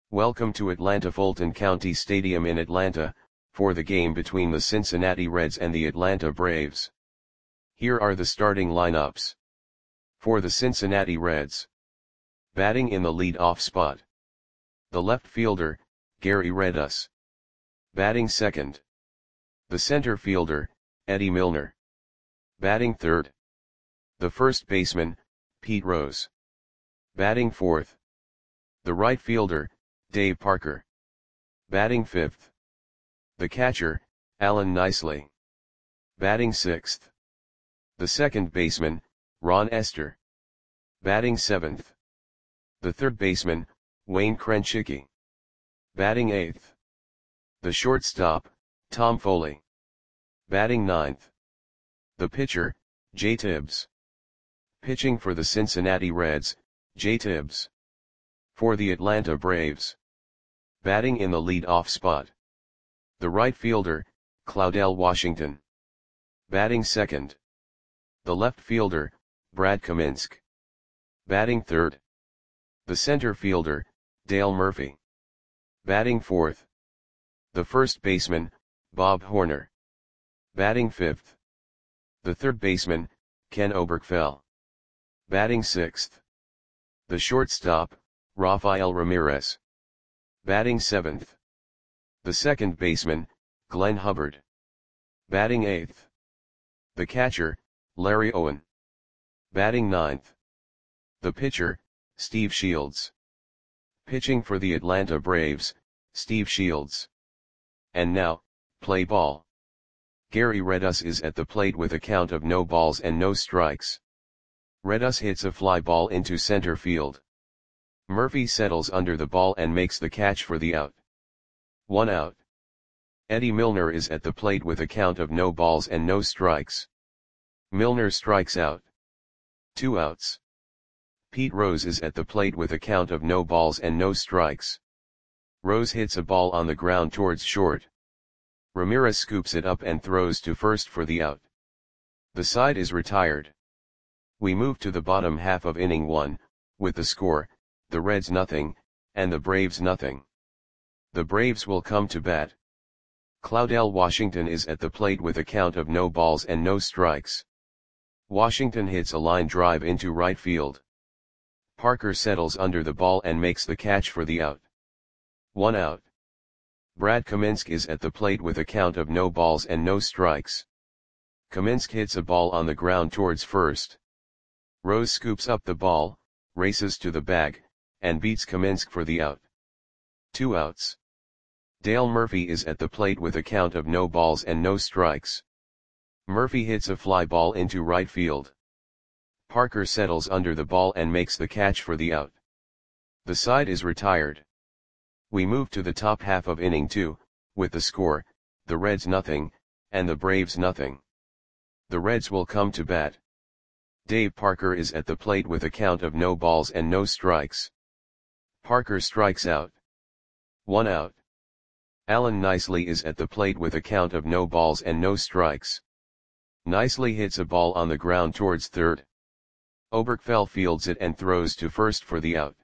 Welcome to Atlanta Fulton County Stadium in Atlanta, for the game between the Cincinnati Reds and the Atlanta Braves. Here are the starting lineups. For the Cincinnati Reds. Batting in the lead-off spot. The left fielder, Gary Redus. Batting second. The center fielder, Eddie Milner. Batting third. The first baseman, Pete Rose. Batting fourth. The right fielder, Dave Parker. Batting fifth. The catcher, Alan Nicely. Batting sixth. The second baseman, Ron Estes. Batting seventh. The third baseman, Wayne Krenchicki. Batting eighth. The shortstop, Tom Foley. Batting ninth. The pitcher, Jay Tibbs. Pitching for the Cincinnati Reds, Jay Tibbs. For the Atlanta Braves. Batting in the lead-off spot. The right fielder, Claudell Washington. Batting second. The left fielder, Brad Kaminsk. Batting third. The center fielder, Dale Murphy. Batting fourth. The first baseman, Bob Horner. Batting fifth. The third baseman, Ken Oberkfell. Batting sixth. The shortstop, Rafael Ramirez. Batting seventh. The second baseman, Glenn Hubbard. Batting eighth. The catcher, Larry Owen. Batting ninth. The pitcher, Steve Shields. Pitching for the Atlanta Braves, Steve Shields. And now, play ball. Gary Redus is at the plate with a count of no balls and no strikes. Redus hits a fly ball into center field. Murphy settles under the ball and makes the catch for the out. 1 out. Eddie Milner is at the plate with a count of no balls and no strikes. Milner strikes out. 2 outs. Pete Rose is at the plate with a count of no balls and no strikes. Rose hits a ball on the ground towards short. Ramirez scoops it up and throws to first for the out. The side is retired. We move to the bottom half of inning 1, with the score, the Reds nothing, and the Braves nothing. The Braves will come to bat. Claudell Washington is at the plate with a count of no balls and no strikes. Washington hits a line drive into right field. Parker settles under the ball and makes the catch for the out. 1 out. Brad Kaminsk is at the plate with a count of no balls and no strikes. Kaminsk hits a ball on the ground towards first. Rose scoops up the ball, races to the bag, and beats Kaminsk for the out. 2 outs. Dale Murphy is at the plate with a count of no balls and no strikes. Murphy hits a fly ball into right field. Parker settles under the ball and makes the catch for the out. The side is retired. We move to the top half of inning 2, with the score, the Reds nothing, and the Braves nothing. The Reds will come to bat. Dave Parker is at the plate with a count of no balls and no strikes. Parker strikes out. 1 out. Alan Nicely is at the plate with a count of no balls and no strikes. Nicely hits a ball on the ground towards third. Oberkfell fields it and throws to first for the out.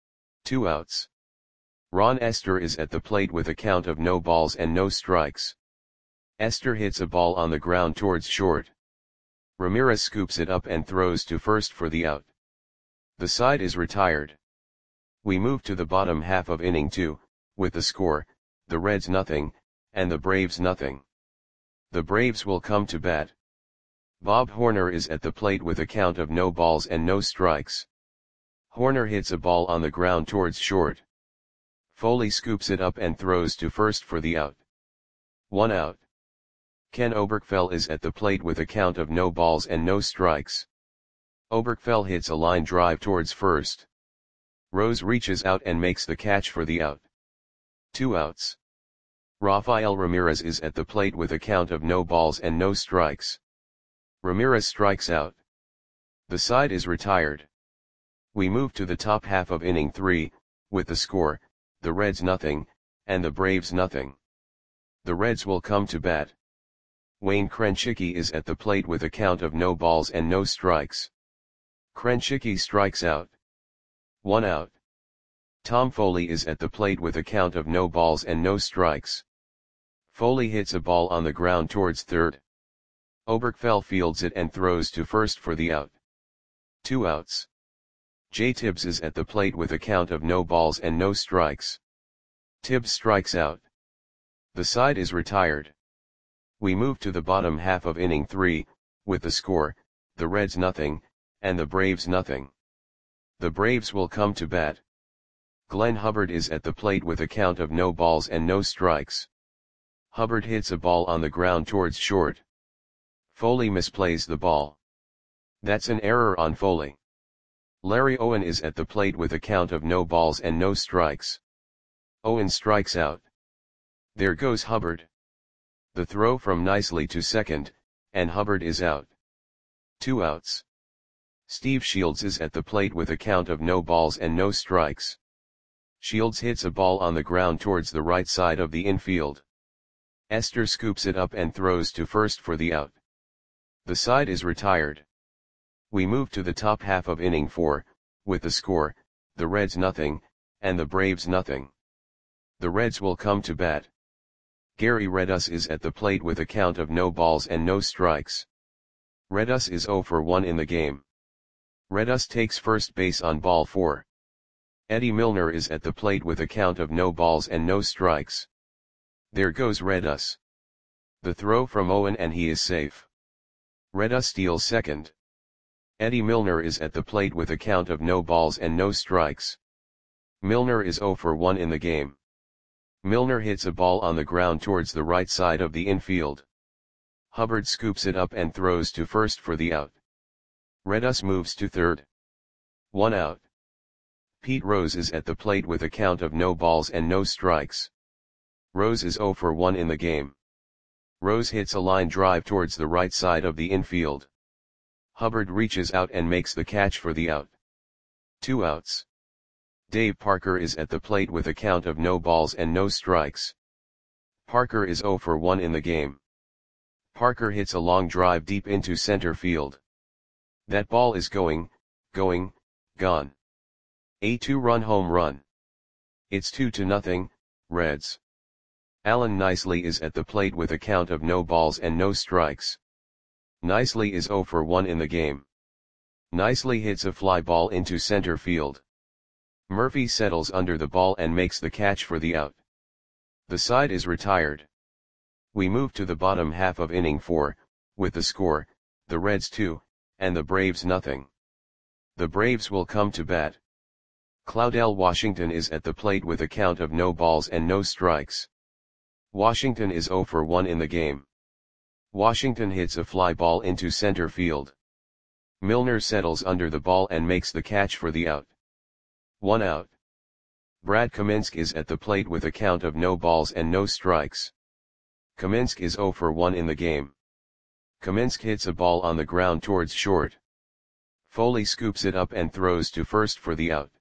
2 outs. Ron Estes is at the plate with a count of no balls and no strikes. Estes hits a ball on the ground towards short. Ramirez scoops it up and throws to first for the out. The side is retired. We move to the bottom half of inning 2, with the score, the Reds nothing, and the Braves nothing. The Braves will come to bat. Bob Horner is at the plate with a count of no balls and no strikes. Horner hits a ball on the ground towards short. Foley scoops it up and throws to first for the out. 1 out. Ken Oberkfell is at the plate with a count of no balls and no strikes. Oberkfell hits a line drive towards first. Rose reaches out and makes the catch for the out. 2 outs. Rafael Ramirez is at the plate with a count of no balls and no strikes. Ramirez strikes out. The side is retired. We move to the top half of inning 3, with the score, the Reds nothing, and the Braves nothing. The Reds will come to bat. Wayne Krenchicki is at the plate with a count of no balls and no strikes. Krenchicki strikes out. 1 out. Tom Foley is at the plate with a count of no balls and no strikes. Foley hits a ball on the ground towards third. Oberkfell fields it and throws to first for the out. 2 outs. Jay Tibbs is at the plate with a count of no balls and no strikes. Tibbs strikes out. The side is retired. We move to the bottom half of inning 3, with the score, the Reds nothing, and the Braves nothing. The Braves will come to bat. Glenn Hubbard is at the plate with a count of no balls and no strikes. Hubbard hits a ball on the ground towards short. Foley misplays the ball. That's an error on Foley. Larry Owen is at the plate with a count of no balls and no strikes. Owen strikes out. There goes Hubbard. The throw from nicely to second, and Hubbard is out. 2 outs. Steve Shields is at the plate with a count of no balls and no strikes. Shields hits a ball on the ground towards the right side of the infield. Esther scoops it up and throws to first for the out. The side is retired. We move to the top half of inning 4, with the score, the Reds nothing, and the Braves nothing. The Reds will come to bat. Gary Redus is at the plate with a count of no balls and no strikes. Redus is 0 for 1 in the game. Redus takes first base on ball 4. Eddie Milner is at the plate with a count of no balls and no strikes. There goes Redus. The throw from Owen and he is safe. Redus steals second. Eddie Milner is at the plate with a count of no balls and no strikes. Milner is 0 for 1 in the game. Milner hits a ball on the ground towards the right side of the infield. Hubbard scoops it up and throws to first for the out. Redus moves to third. 1 out. Pete Rose is at the plate with a count of no balls and no strikes. Rose is 0 for 1 in the game. Rose hits a line drive towards the right side of the infield. Hubbard reaches out and makes the catch for the out. 2 outs. Dave Parker is at the plate with a count of no balls and no strikes. Parker is 0 for 1 in the game. Parker hits a long drive deep into center field. That ball is gone. A 2-run home run. It's 2-0, Reds. Alan Nicely is at the plate with a count of no balls and no strikes. Nicely is 0 for 1 in the game. Nicely hits a fly ball into center field. Murphy settles under the ball and makes the catch for the out. The side is retired. We move to the bottom half of inning 4, with the score, the Reds 2, and the Braves nothing. The Braves will come to bat. Claudell Washington is at the plate with a count of no balls and no strikes. Washington is 0 for 1 in the game. Washington hits a fly ball into center field. Milner settles under the ball and makes the catch for the out. 1 out. Brad Kaminsk is at the plate with a count of no balls and no strikes. Kaminsk is 0 for 1 in the game. Kaminsk hits a ball on the ground towards short. Foley scoops it up and throws to first for the out.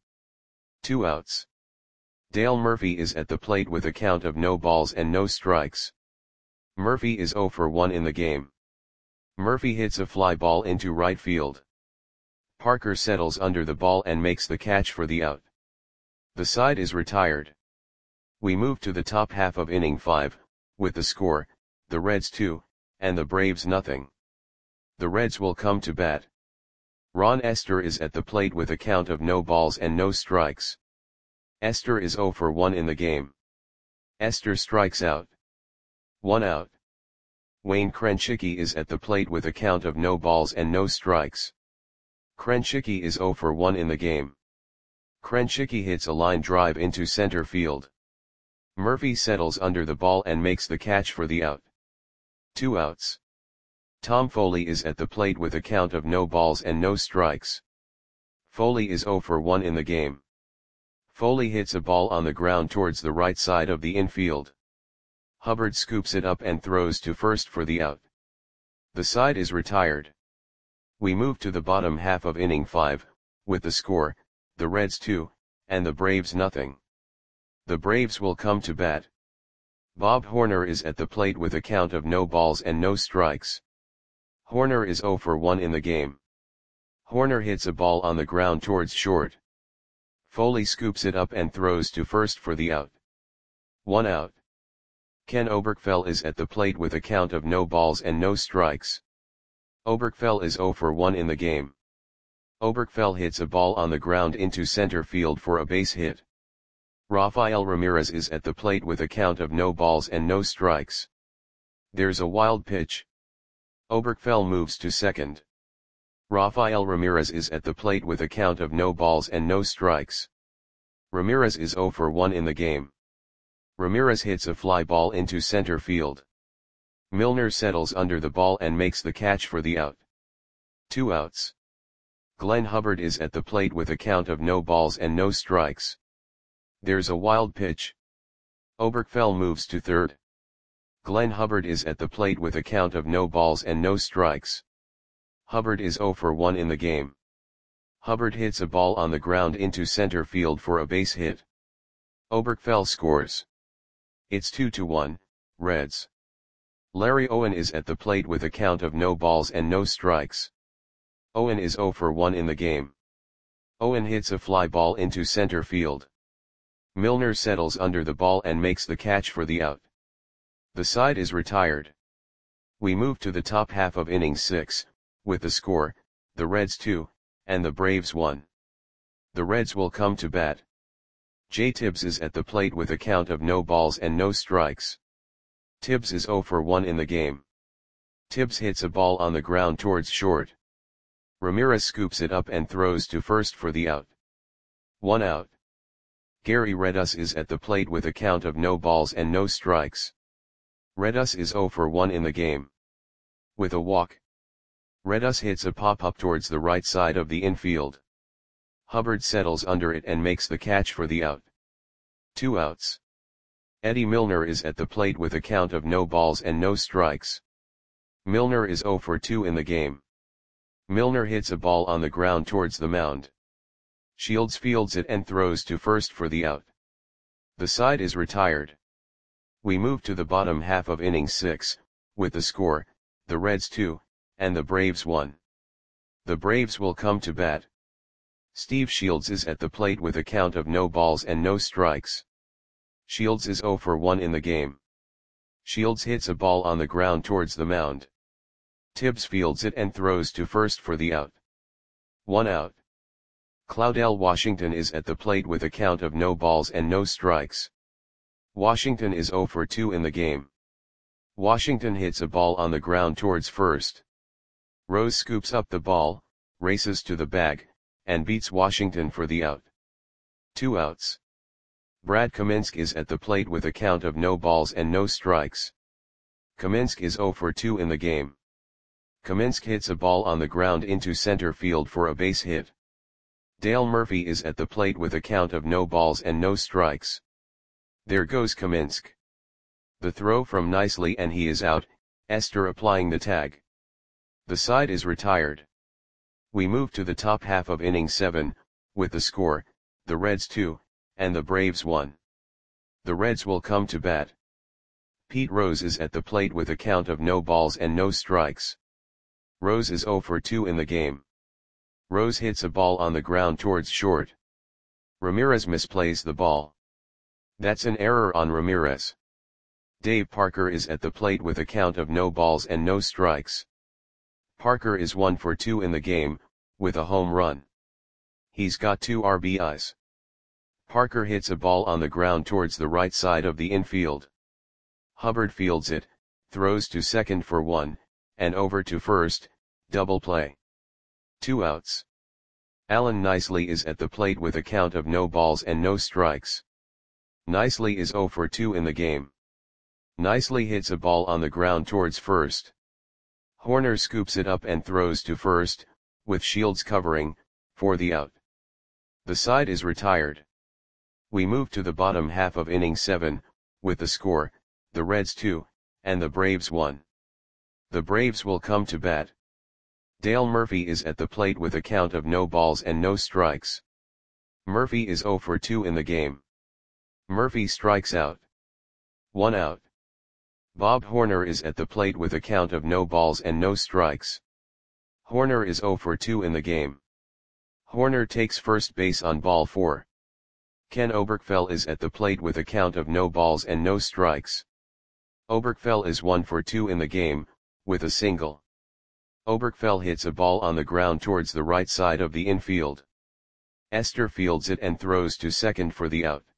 2 outs. Dale Murphy is at the plate with a count of no balls and no strikes. Murphy is 0 for 1 in the game. Murphy hits a fly ball into right field. Parker settles under the ball and makes the catch for the out. The side is retired. We move to the top half of inning 5, with the score, the Reds 2, and the Braves nothing. The Reds will come to bat. Ron Esther is at the plate with a count of no balls and no strikes. Esther is 0 for 1 in the game. Esther strikes out. 1 out. Wayne Krenchicki is at the plate with a count of no balls and no strikes. Krenchicki is 0 for 1 in the game. Krenchicki hits a line drive into center field. Murphy settles under the ball and makes the catch for the out. 2 outs. Tom Foley is at the plate with a count of no balls and no strikes. Foley is 0 for 1 in the game. Foley hits a ball on the ground towards the right side of the infield. Hubbard scoops it up and throws to first for the out. The side is retired. We move to the bottom half of inning 5, with the score, the Reds 2, and the Braves nothing. The Braves will come to bat. Bob Horner is at the plate with a count of no balls and no strikes. Horner is 0 for 1 in the game. Horner hits a ball on the ground towards short. Foley scoops it up and throws to first for the out. 1 out. Ken Oberkfell is at the plate with a count of no balls and no strikes. Oberkfell is 0 for 1 in the game. Oberkfell hits a ball on the ground into center field for a base hit. Rafael Ramirez is at the plate with a count of no balls and no strikes. There's a wild pitch. Oberkfell moves to second. Rafael Ramirez is at the plate with a count of no balls and no strikes. Ramirez is 0 for 1 in the game. Ramirez hits a fly ball into center field. Milner settles under the ball and makes the catch for the out. 2 outs. Glenn Hubbard is at the plate with a count of no balls and no strikes. There's a wild pitch. Oberkfell moves to third. Glenn Hubbard is at the plate with a count of no balls and no strikes. Hubbard is 0 for 1 in the game. Hubbard hits a ball on the ground into center field for a base hit. Oberkfell scores. It's 2-1, Reds. Larry Owen is at the plate with a count of no balls and no strikes. Owen is 0 for 1 in the game. Owen hits a fly ball into center field. Milner settles under the ball and makes the catch for the out. The side is retired. We move to the top half of inning 6, with the score, the Reds 2, and the Braves 1. The Reds will come to bat. Jay Tibbs is at the plate with a count of no balls and no strikes. Tibbs is 0 for 1 in the game. Tibbs hits a ball on the ground towards short. Ramirez scoops it up and throws to first for the out. 1 out. Gary Redus is at the plate with a count of no balls and no strikes. Redus is 0 for 1 in the game. With a walk, Redus hits a pop-up towards the right side of the infield. Hubbard settles under it and makes the catch for the out. 2 outs. Eddie Milner is at the plate with a count of no balls and no strikes. Milner is 0 for 2 in the game. Milner hits a ball on the ground towards the mound. Shields fields it and throws to first for the out. The side is retired. We move to the bottom half of inning 6, with the score, the Reds 2, and the Braves 1. The Braves will come to bat. Steve Shields is at the plate with a count of no balls and no strikes. Shields is 0 for 1 in the game. Shields hits a ball on the ground towards the mound. Tibbs fields it and throws to first for the out. 1 out. Claudell Washington is at the plate with a count of no balls and no strikes. Washington is 0 for 2 in the game. Washington hits a ball on the ground towards first. Rose scoops up the ball, races to the bag, and beats Washington for the out. 2 outs. Brad Kaminsky is at the plate with a count of no balls and no strikes. Kaminsky is 0 for 2 in the game. Kaminsky hits a ball on the ground into center field for a base hit. Dale Murphy is at the plate with a count of no balls and no strikes. There goes Kaminsky. The throw from nicely and he is out, Esther applying the tag. The side is retired. We move to the top half of inning 7, with the score, the Reds 2, and the Braves 1. The Reds will come to bat. Pete Rose is at the plate with a count of no balls and no strikes. Rose is 0 for 2 in the game. Rose hits a ball on the ground towards short. Ramirez misplays the ball. That's an error on Ramirez. Dave Parker is at the plate with a count of no balls and no strikes. Parker is 1 for 2 in the game, with a home run. He's got 2 RBIs. Parker hits a ball on the ground towards the right side of the infield. Hubbard fields it, throws to second for 1, and over to first, double play. 2 outs. Alan Nicely is at the plate with a count of no balls and no strikes. Nicely is 0 for 2 in the game. Nicely hits a ball on the ground towards first. Horner scoops it up and throws to first, with Shields covering, for the out. The side is retired. We move to the bottom half of inning 7, with the score, the Reds 2, and the Braves 1. The Braves will come to bat. Dale Murphy is at the plate with a count of no balls and no strikes. Murphy is 0 for 2 in the game. Murphy strikes out. 1 out. Bob Horner is at the plate with a count of no balls and no strikes. Horner is 0 for 2 in the game. Horner takes first base on ball 4. Ken Oberkfell is at the plate with a count of no balls and no strikes. Oberkfell is 1 for 2 in the game, with a single. Oberkfell hits a ball on the ground towards the right side of the infield. Esther fields it and throws to second for the out.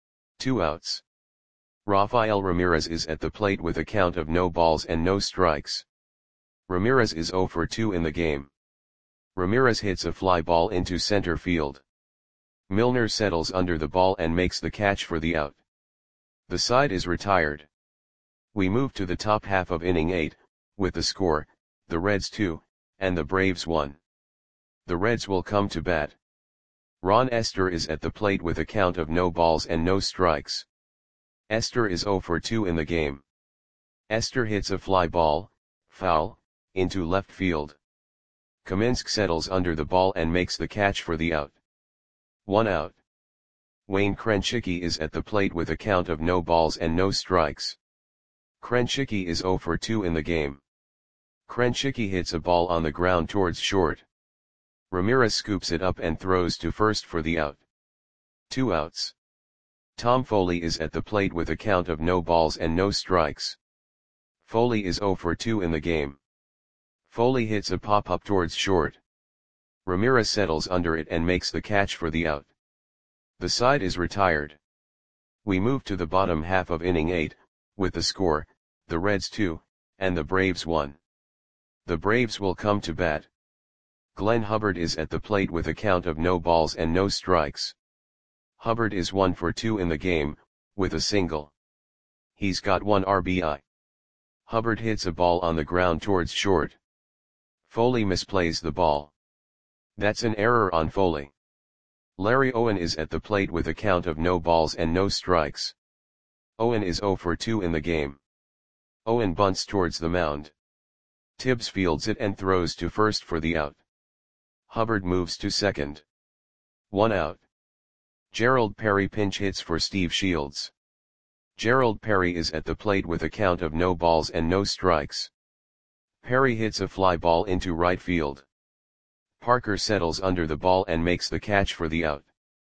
2 outs. Rafael Ramirez is at the plate with a count of no balls and no strikes. Ramirez is 0 for 2 in the game. Ramirez hits a fly ball into center field. Milner settles under the ball and makes the catch for the out. The side is retired. We move to the top half of inning 8, with the score, the Reds 2, and the Braves 1. The Reds will come to bat. Ron Esther is at the plate with a count of no balls and no strikes. Esther is 0 for 2 in the game. Esther hits a fly ball, foul, into left field. Kaminsky settles under the ball and makes the catch for the out. 1 out. Wayne Krensicki is at the plate with a count of no balls and no strikes. Krensicki is 0 for 2 in the game. Krensicki hits a ball on the ground towards short. Ramirez scoops it up and throws to first for the out. 2 outs. Tom Foley is at the plate with a count of no balls and no strikes. Foley is 0 for 2 in the game. Foley hits a pop-up towards short. Ramirez settles under it and makes the catch for the out. The side is retired. We move to the bottom half of inning 8, with the score, the Reds 2, and the Braves 1. The Braves will come to bat. Glenn Hubbard is at the plate with a count of no balls and no strikes. Hubbard is 1 for 2 in the game, with a single. He's got 1 RBI. Hubbard hits a ball on the ground towards short. Foley misplays the ball. That's an error on Foley. Larry Owen is at the plate with a count of no balls and no strikes. Owen is 0 for 2 in the game. Owen bunts towards the mound. Tibbs fields it and throws to first for the out. Hubbard moves to second. 1 out. Gerald Perry pinch hits for Steve Shields. Gerald Perry is at the plate with a count of no balls and no strikes. Perry hits a fly ball into right field. Parker settles under the ball and makes the catch for the out.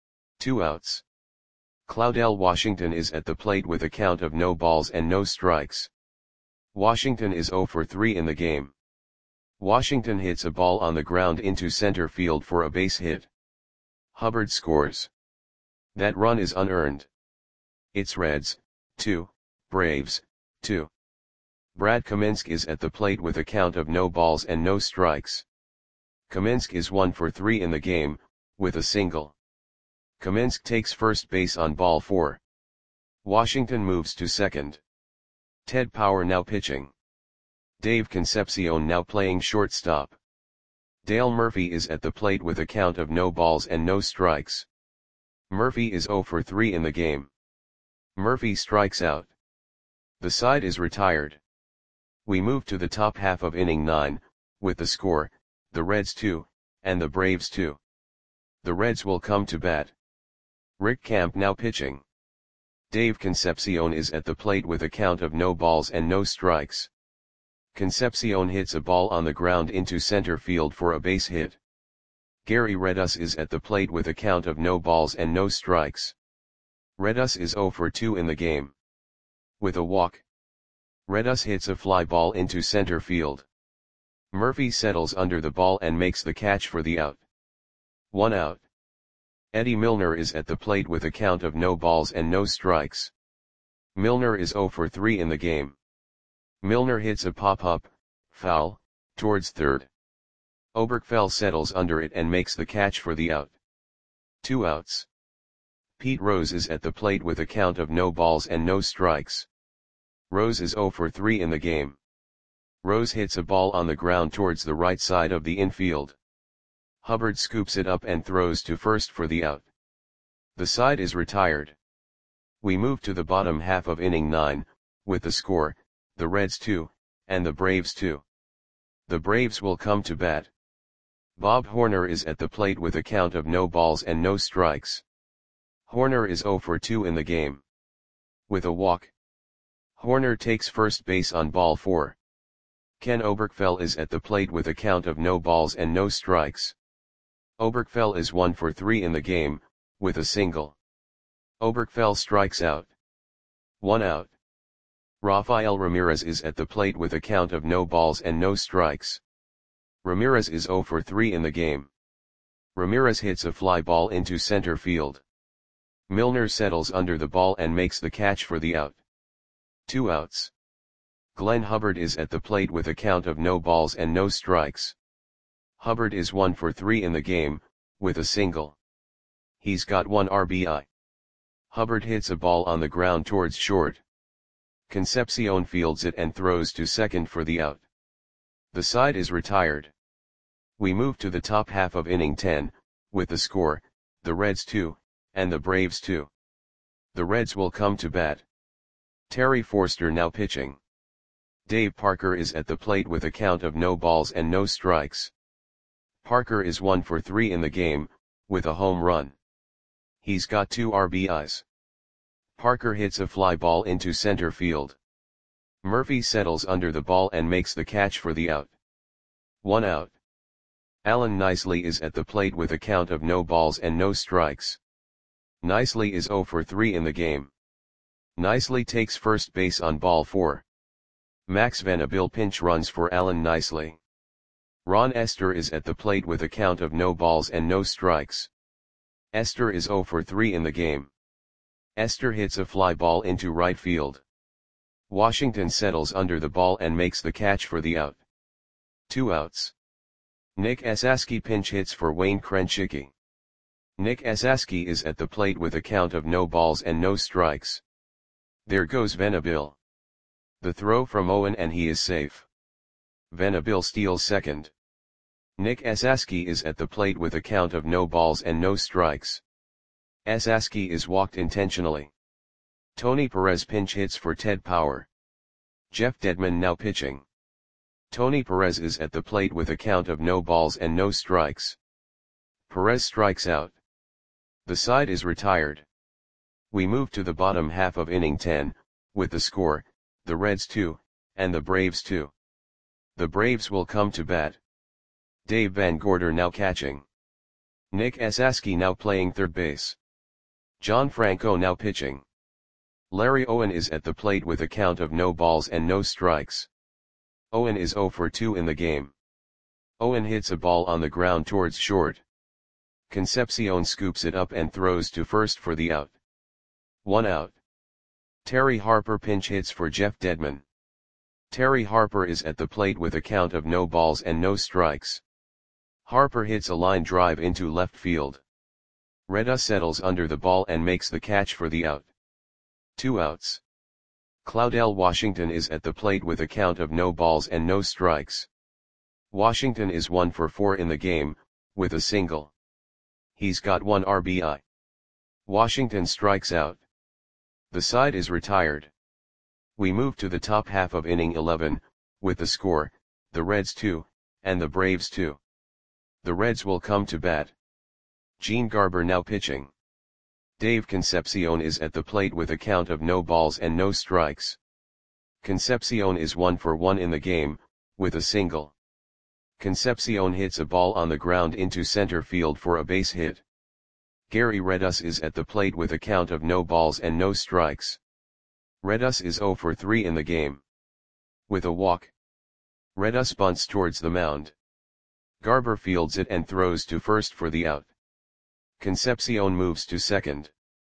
2 outs. Claudell Washington is at the plate with a count of no balls and no strikes. Washington is 0 for 3 in the game. Washington hits a ball on the ground into center field for a base hit. Hubbard scores. That run is unearned. It's Reds, 2, Braves, 2. Brad Kaminsky is at the plate with a count of no balls and no strikes. Kaminsky is 1 for 3 in the game, with a single. Kaminsky takes first base on ball 4. Washington moves to second. Ted Power now pitching. Dave Concepcion now playing shortstop. Dale Murphy is at the plate with a count of no balls and no strikes. Murphy is 0 for 3 in the game. Murphy strikes out. The side is retired. We move to the top half of inning 9, with the score, the Reds 2, and the Braves 2. The Reds will come to bat. Rick Camp now pitching. Dave Concepcion is at the plate with a count of no balls and no strikes. Concepcion hits a ball on the ground into center field for a base hit. Gary Redus is at the plate with a count of no balls and no strikes. Redus is 0 for 2 in the game. With a walk. Redus hits a fly ball into center field. Murphy settles under the ball and makes the catch for the out. 1 out. Eddie Milner is at the plate with a count of no balls and no strikes. Milner is 0 for 3 in the game. Milner hits a pop-up, foul, towards third. Oberkfell settles under it and makes the catch for the out. 2 outs. Pete Rose is at the plate with a count of no balls and no strikes. Rose is 0 for 3 in the game. Rose hits a ball on the ground towards the right side of the infield. Hubbard scoops it up and throws to first for the out. The side is retired. We move to the bottom half of inning 9, with the score, the Reds 2, and the Braves 2. The Braves will come to bat. Bob Horner is at the plate with a count of no balls and no strikes. Horner is 0 for 2 in the game. With a walk. Horner takes first base on ball 4. Ken Oberkfell is at the plate with a count of no balls and no strikes. Oberkfell is 1 for 3 in the game, with a single. Oberkfell strikes out. 1 out. Rafael Ramirez is at the plate with a count of no balls and no strikes. Ramirez is 0 for 3 in the game. Ramirez hits a fly ball into center field. Milner settles under the ball and makes the catch for the out. 2 outs. Glenn Hubbard is at the plate with a count of no balls and no strikes. Hubbard is 1 for 3 in the game, with a single. He's got 1 RBI. Hubbard hits a ball on the ground towards short. Concepcion fields it and throws to second for the out. The side is retired. We move to the top half of inning 10, with the score, the Reds 2, and the Braves 2. The Reds will come to bat. Terry Forster now pitching. Dave Parker is at the plate with a count of no balls and no strikes. Parker is 1 for 3 in the game, with a home run. He's got 2 RBIs. Parker hits a fly ball into center field. Murphy settles under the ball and makes the catch for the out. 1 out. Alan Nicely is at the plate with a count of no balls and no strikes. Nicely is 0 for 3 in the game. Nicely takes first base on ball 4. Max Venable pinch runs for Alan Nicely. Ron Esther is at the plate with a count of no balls and no strikes. Esther is 0 for 3 in the game. Esther hits a fly ball into right field. Washington settles under the ball and makes the catch for the out. 2 outs. Nick Esaski pinch hits for Wayne Krenchicki. Nick Esaski is at the plate with a count of no balls and no strikes. There goes Venable. The throw from Owen and he is safe. Venable steals second. Nick Esaski is at the plate with a count of no balls and no strikes. Esaski is walked intentionally. Tony Perez pinch hits for Ted Power. Jeff Dedman now pitching. Tony Perez is at the plate with a count of no balls and no strikes. Perez strikes out. The side is retired. We move to the bottom half of inning 10, with the score, the Reds 2, and the Braves 2. The Braves will come to bat. Dave Van Gorder now catching. Nick Esaski now playing third base. John Franco now pitching. Larry Owen is at the plate with a count of no balls and no strikes. Owen is 0 for 2 in the game. Owen hits a ball on the ground towards short. Concepcion scoops it up and throws to first for the out. 1 out. Terry Harper pinch hits for Jeff Dedman. Terry Harper is at the plate with a count of no balls and no strikes. Harper hits a line drive into left field. Reda settles under the ball and makes the catch for the out. 2 outs. Claudel Washington is at the plate with a count of no balls and no strikes. Washington is 1 for 4 in the game, with a single. He's got 1 RBI. Washington strikes out. The side is retired. We move to the top half of inning 11, with the score, the Reds 2, and the Braves 2. The Reds will come to bat. Gene Garber now pitching. Dave Concepcion is at the plate with a count of no balls and no strikes. Concepcion is 1 for 1 in the game, with a single. Concepcion hits a ball on the ground into center field for a base hit. Gary Redus is at the plate with a count of no balls and no strikes. Redus is 0 for 3 in the game. With a walk. Redus bunts towards the mound. Garber fields it and throws to first for the out. Concepcion moves to second.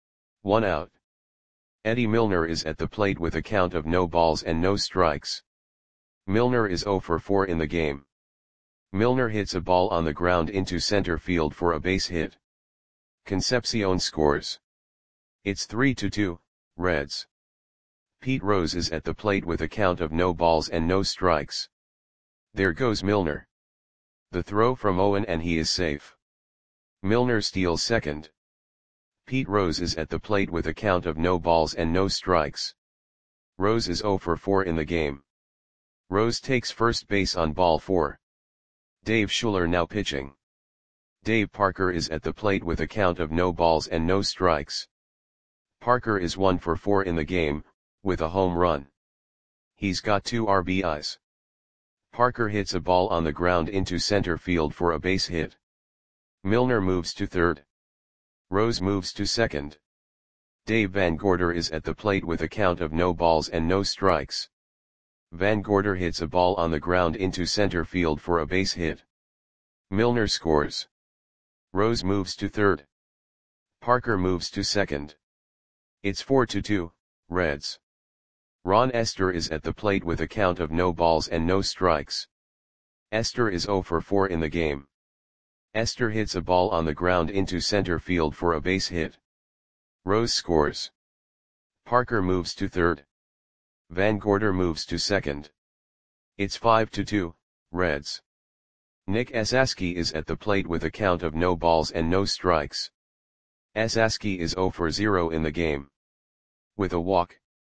1 out. Eddie Milner is at the plate with a count of no balls and no strikes. Milner is 0 for 4 in the game. Milner hits a ball on the ground into center field for a base hit. Concepcion scores. It's 3-2, Reds. Pete Rose is at the plate with a count of no balls and no strikes. There goes Milner. The throw from Owen and he is safe. Milner steals second. Pete Rose is at the plate with a count of no balls and no strikes. Rose is 0 for 4 in the game. Rose takes first base on ball 4. Dave Schuler now pitching. Dave Parker is at the plate with a count of no balls and no strikes. Parker is 1 for 4 in the game, with a home run. He's got 2 RBIs. Parker hits a ball on the ground into center field for a base hit. Milner moves to third. Rose moves to second. Dave Van Gorder is at the plate with a count of no balls and no strikes. Van Gorder hits a ball on the ground into center field for a base hit. Milner scores. Rose moves to third. Parker moves to second. It's 4-2, Reds. Ron Estes is at the plate with a count of no balls and no strikes. Estes is 0 for 4 in the game. Estes hits a ball on the ground into center field for a base hit. Rose scores. Parker moves to third. Van Gorder moves to second. It's 5-2, Reds. Nick Esasky is at the plate with a count of no balls and no strikes. Esasky is 0 for 0 in the game. With a walk.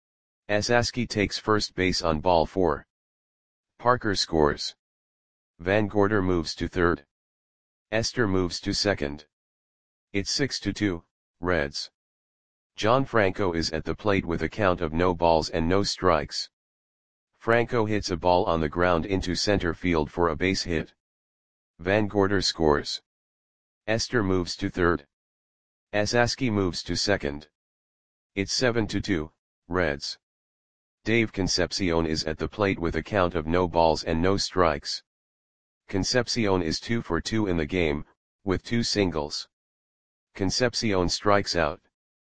Esasky takes first base on ball 4. Parker scores. Van Gorder moves to third. Estes moves to second. It's 6-2, Reds. John Franco is at the plate with a count of no balls and no strikes. Franco hits a ball on the ground into center field for a base hit. Van Gorder scores. Estes moves to third. Esasky moves to second. It's 7-2, Reds. Dave Concepcion is at the plate with a count of no balls and no strikes. Concepcion is 2 for 2 in the game, with 2 singles. Concepcion strikes out.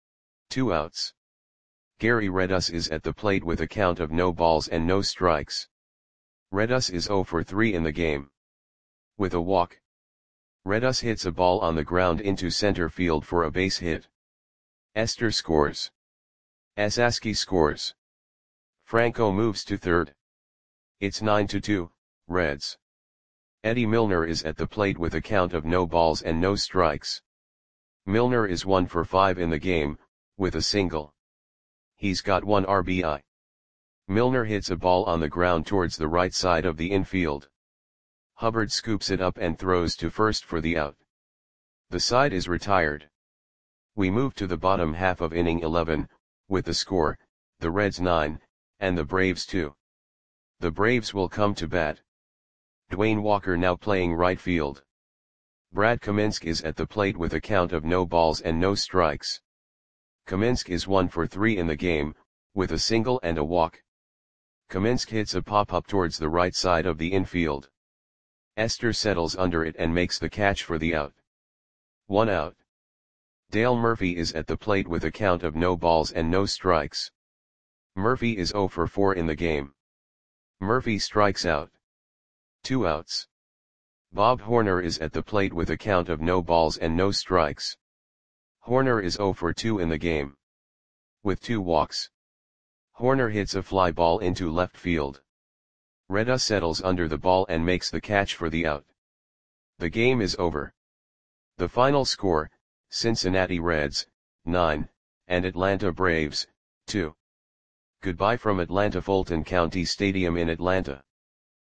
2 outs. Gary Redus is at the plate with a count of no balls and no strikes. Redus is 0 for 3 in the game. With a walk. Redus hits a ball on the ground into center field for a base hit. Estes scores. Esasky scores. Franco moves to third. It's 9-2, Reds. Eddie Milner is at the plate with a count of no balls and no strikes. Milner is 1 for 5 in the game, with a single. He's got 1 RBI. Milner hits a ball on the ground towards the right side of the infield. Hubbard scoops it up and throws to first for the out. The side is retired. We move to the bottom half of inning 11, with the score, the Reds 9, and the Braves 2. The Braves will come to bat. Dwayne Walker now playing right field. Brad Kaminsky is at the plate with a count of no balls and no strikes. Kaminsky is 1 for 3 in the game, with a single and a walk. Kaminsky hits a pop-up towards the right side of the infield. Estes settles under it and makes the catch for the out. 1 out. Dale Murphy is at the plate with a count of no balls and no strikes. Murphy is 0 for 4 in the game. Murphy strikes out. 2 outs. Bob Horner is at the plate with a count of no balls and no strikes. Horner is 0 for 2 in the game. With 2 walks. Horner hits a fly ball into left field. Redus settles under the ball and makes the catch for the out. The game is over. The final score, Cincinnati Reds, 9, and Atlanta Braves, 2. Goodbye from Atlanta Fulton County Stadium in Atlanta.